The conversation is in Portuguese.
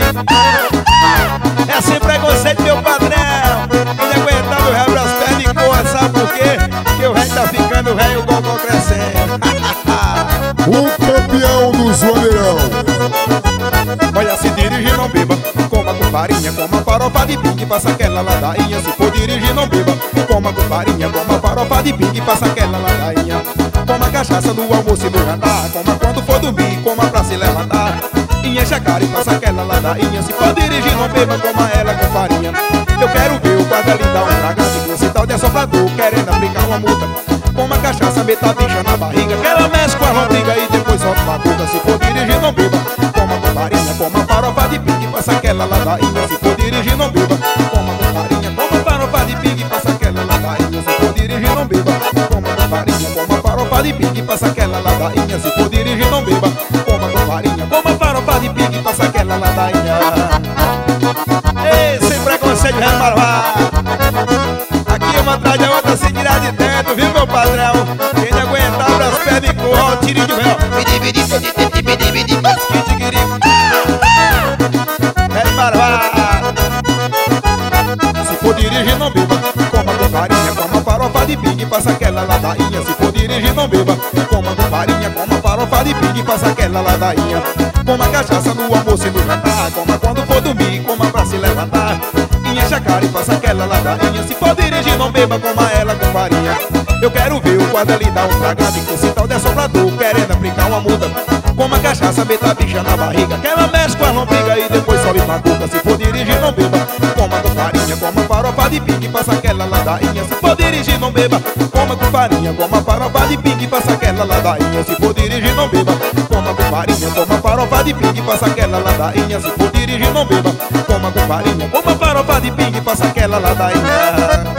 É sem preconceito, meu padrão. Ele aguentando o rabo das pernas e coa, sabe por quê? Que o velho tá ficando velho, o gogó crescendo. O campeão do zoeirão. Olha, se dirige não beba, coma com farinha, coma farofa de pingue, passa aquela ladainha. Se for dirigir não beba, coma com farinha, coma farofa de pingue, passa aquela ladainha. Coma cachaça no almoço e no jantar, coma quando for dormir, coma pra se levantar. E enche a cara e passa aquela ladainha. Se for dirigir não beba, coma ela com farinha. Eu quero ver o guarda lhe dar um fragante com esse tal de assoprador, querendo aplicar uma multa. Coma cachaça, meta a bicha na barriga, que ela mexe com a lombriga e depois solta uma cuca. Se for dirigir não beba, coma com farinha, coma farofa de pingue, passa aquela ladainha. Se for dirigir não beba, coma com farinha, coma farofa de pingue, passa aquela ladainha. Se for dirigir não beba, coma com farinha, coma farofa de pingue, passa aquela ladainha. Se for dirigir não beba, coma com farinha, coma farofa de pingue, passa aquela ladainha. Ei, sem preconceito, remarvar. Aqui uma atrás da outra se tirar de dentro, viu meu padrão? Quem não aguentar as pernas e corra, tire de véu. Se for dirigir não beba, coma com farinha, coma farofa de pingue, passa aquela ladainha. Se for dirigir não beba, coma com farinha, coma farofa de pingue, passa aquela ladainha. Coma cachaça no almoço e no jantar, coma quando for dormir, coma pra se levantar. E enche a cara e passa aquela ladainha. Se for dirigir não beba, coma ela com farinha. Eu quero ver o guarda lhe dar um fragante com esse tal de assoprador, querendo aplicar uma multa. Coma cachaça, meta a bicha na barriga, que ela mexe com a lombriga e depois sobe pra cuca. Se for dirigir não beba, coma com farinha, coma farofa de pingue, passa aquela ladainha. Se for dirigir não beba, coma com farinha, coma farofa de pingue, passa aquela ladainha. Se for dirigir não beba, coma com farinha, coma farofa de pingue, passa aquela ladainha. Se for dirigir não beba, coma com farinha, coma farofa de pingue, passa aquela ladainha.